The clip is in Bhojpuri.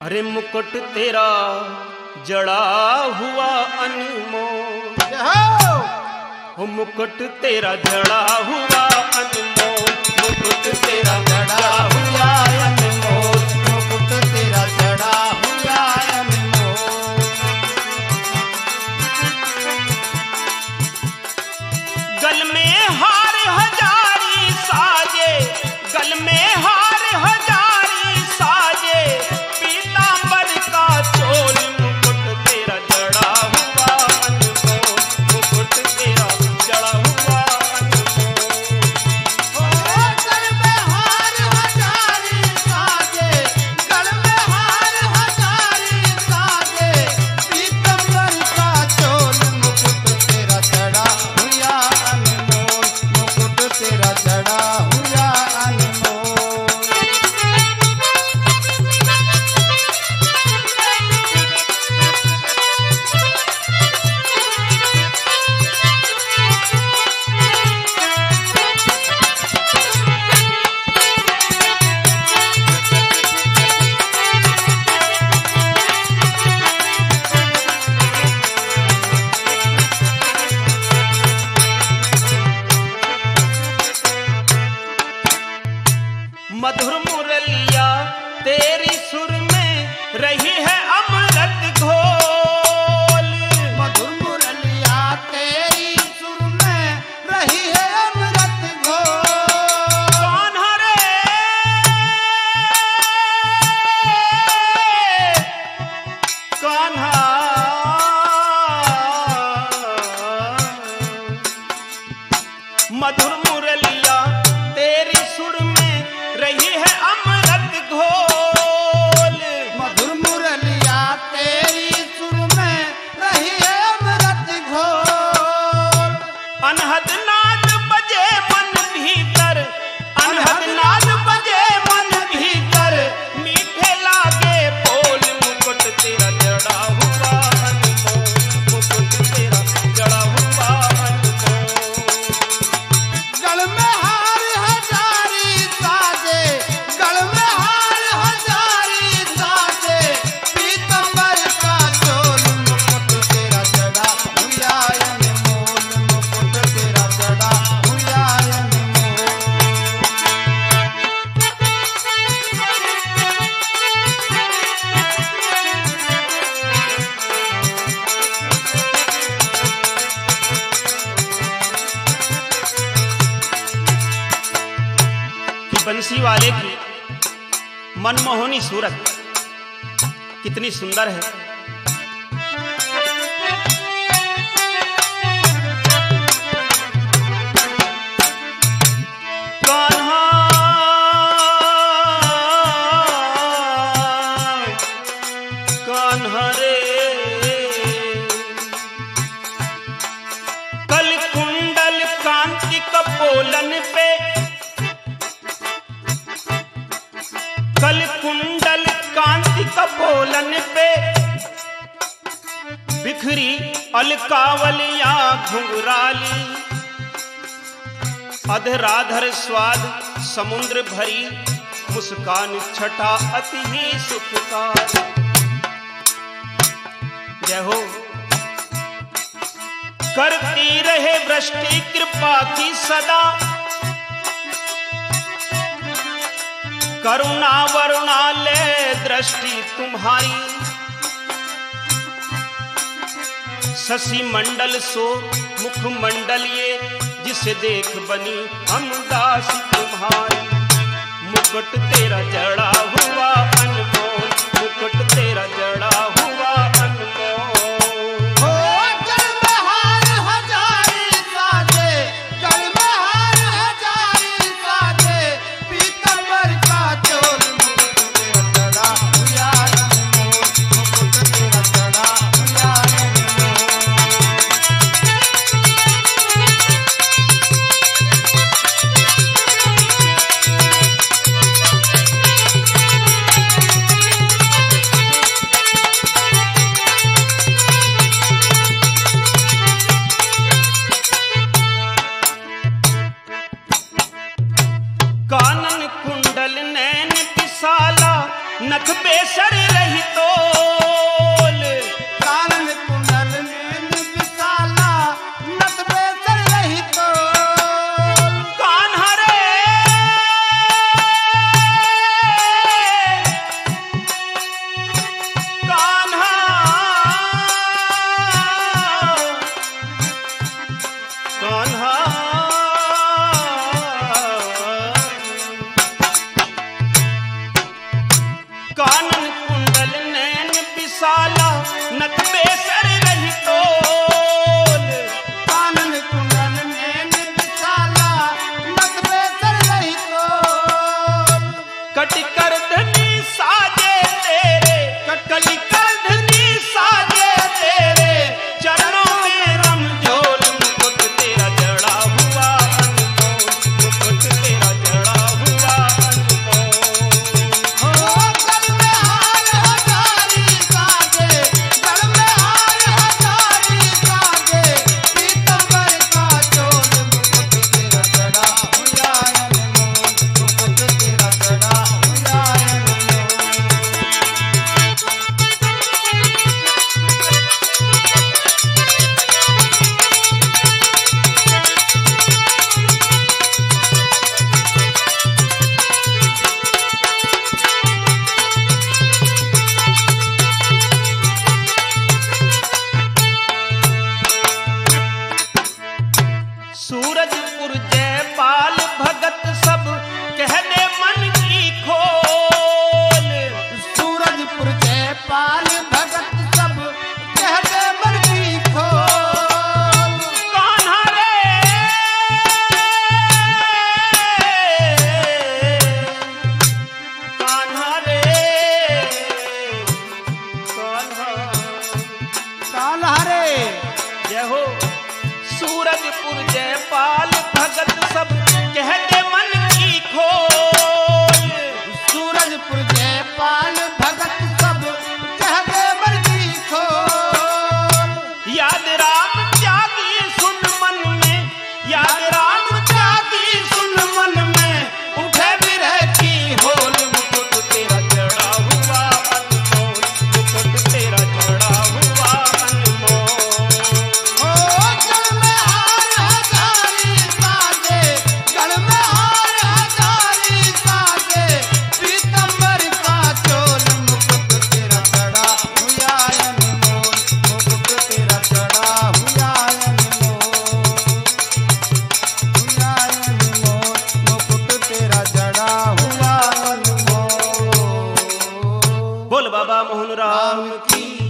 अरे मुकुट तेरा जड़ा हुआ अनमोल, हो मुकुट तेरा जड़ा हुआ अनमोल, मुकुट तेरा जड़ा हुआ अनमोल, मुकुट तेरा जड़ा हुआ अनमोल। गल में हार हजारी साजे, गल में हार हजारी साजे, पीतांबर का चोल, मुकुट तेरा जड़ा हुआ अनमोल, मुकुट तेरा जड़ा हुआ अनमोल। गल में हार हजारी साजे, गल में हार हजारी साजे, पीतांबर का चोल, मुकुट तेरा जड़ा हुआ अनमोल, मुकुट तेरा जड़ा हुआ अनमोल। मधुर मुरलिया तेरी सुर में रही है अमृत घोल, मधुर मुरलिया तेरी सुर में रही है अमृत घोल। कान्हा रे कान्हा, मधुर मुरलिया तेरी सुर में रही है अमृत घोल, मधुर मुरलिया तेरी सुर में रही है अमृत घोल। अनहद नाद बजे मन भीतर, अनहद नाद बजे मन भीतर, मीठे लागे बोल, मुकुट तेरा जड़ा हुआ अनमोल, मुकुट तेरा जड़ा हुआ अनमोल। गल में हार हजारी साजे, गल में हार हजारी साजे, पीतांबर का चोल, मुकुट तेरा जड़ा हुआ अनमोल, मुकुट तेरा जड़ा हुआ अनमोल। कि बंसी वाले की मनमोहनी सूरत कितनी सुंदर है। कान्हा कान्हा रे, कल कुंडल कांति कपोलन पे, कल कुंडल कांति कपोलन पे, बिखरी अलकावलियां घुंघराली, अधराधर स्वाद समुद्र भरी, मुस्कान छटा अति ही सुखकारी। जय हो। करती रहे वृष्टि कृपा की सदा, करुणा वरुणालय दृष्टि तुम्हारी, शशि मंडल सो मुख मंडल ये, जिसे देख बनी हम दासी तुम्हारी। मुकुट तेरा जड़ा हुआ अनमोल, मुकुट तेरा जड़ा हुआ अनमोल। हो गल में हार हजारी साजे, गल में हार हजारी साजे, पीतांबर का चोल, मुकुट तेरा जड़ा हुआ अनमोल, मुकुट तेरा जड़ा हुआ अनमोल। साला नथ बेसर रही तोल। कानन कुंडल में निशाला नथ बेसर रही तोल। कटिकर धनी साजे तेरे, कटिकर धनी साजे तेरे चरणों में रमझोल। मुकुट तेरा जड़ा हुआ अनमोल, मुकुट तेरा जड़ा हुआ अनमोल। हो गल में हार हजारी साजे, गल में हार हजारी साजे, पीतंबर का चोल। मुकुट तेरा जड़ा हुआ अनमोल, मुकुट तेरा जड़ा हुआ अनमोल। सूरजपुर जयपाल भगत सब कह दे मन की खोल। सूरजपुर जयपाल भगत सब कह दे मन की खोल। कान्हा रे कान्हा रे कान्हा कान्हा रे जय हो। सूरजपुर जयपाल भगत सब कह दे मन की खोल। सूरजपुर जयपाल भगत सब कह दे मन की खोल। याद राम त्यागी सुन मन में, याद राम त्यागी सुन मन में उठे विरह की होल। मुकुट तेरा जड़ा हुआ अनमोल, मुकुट तेरा जड़ा हुआ अनमोल। हो गल में हार हजारी साजे, गल में हार हजारी साजे, पीतंबर का चोल। मुकुट तेरा जड़ा हुआ अनमोल, मुकुट तेरा जड़ा हुआ अनमोल, हुआ अनमोल, मुकुट तेरा जड़ा हुआ अनमोल। बोल बाबा मोहन राम राम की